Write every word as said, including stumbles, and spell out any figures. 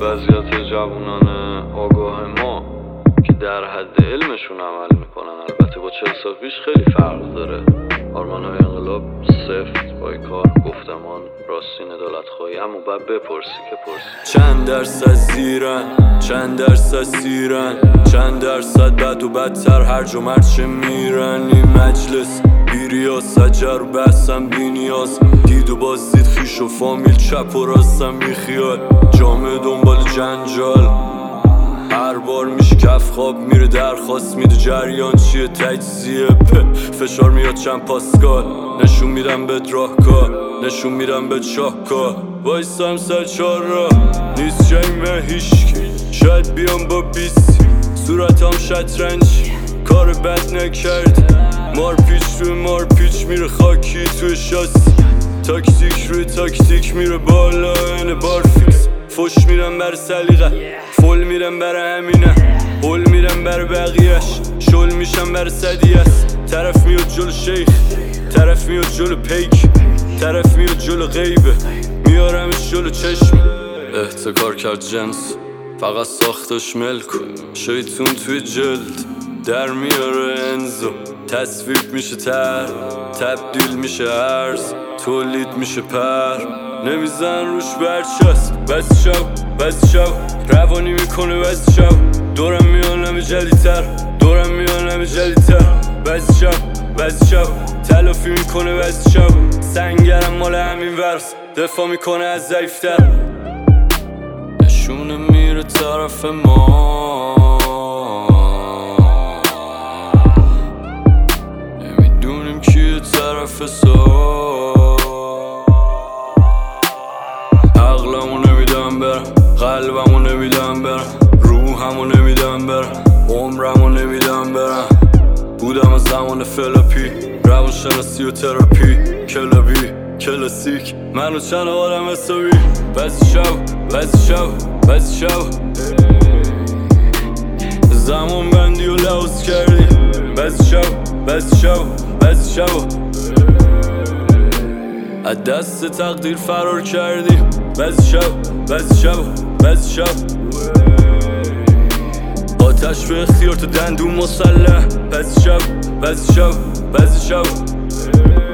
وضعیت جوانان آگاه ما که در حد علمشون عمل میکنن البته با چهل سال پیش خیلی فرق داره. آرمان‌های انقلاب سفت، بایکار، گفتمان، راستین، عدالت‌خواهی. اما باید بپرسی که پرسی چند درصد زیرن، چند درصد سیرن، چند درصد بد و بدتر هرج و مرج میرن. این مجلس بی ریاست جر بحثم بی نیاز، دید و بازدید خیش و فامیل چپ و راستم بی خیال. جامعه دنبال جنجال هر بار میشه کف خواب میره درخواست میده جریان چیه تجزیه فشار میاد چند پاسکال. نشون میدم بهت راهکار، نشون میدم بهت شاهکار. وایستم سر چار را نیست جای من هیشکی، شاید بیام با بیستی صورتام شطرنج کار بد نکرد. مار پیچ روی مار پیچ میره خاکی توی شاسی، تاکتیک روی تاکتیک میره بالا اینه بار فیکس. فش میرم بر سلیقه، فل میرم بر همینه، هول میرم بر بقیهش، شل میشم بر صدیس. طرف میاد جلو شیخ، طرف میاد جلو پیک، طرف میاد جلو غیبه، میارمش جلو چشم. احتکار کرد جنس فقط ساختش ملک، شیطون توی جلد در میاره انزو. تصویب میشه تر، تبدیل میشه ارز، تولید میشه پر. نمیزن روش برچست، بس شو بس شو روانی میکنه بس شو. دورم میان همه جلیتر، دورم میان همه جلیتر. بس شو بس شو تلافی میکنه بس شو. سنگرم مال همین ورس، دفاع میکنه از ضعیفتر. نشونه میره طرف ما، نمیدونیم کیه طرف سا. عقلمو نمیدم برم، قلبمو نمیدم برم، روحمو نمیدم برم، عمرمو نمیدم برم. بودم از زمان فلاپی، روانشناسی و تراپی، کلابی کلاسیک منو چند آدم حسابی. بس شو بس شو بس شو زمان بندی و لحاظ کردی. بس شو بس شو بس شو از دست تقدیر فرار کردی. بس شو بس شو بس شو آتش به اختیار تو دندون مسلح. بس شو بس شو بس شو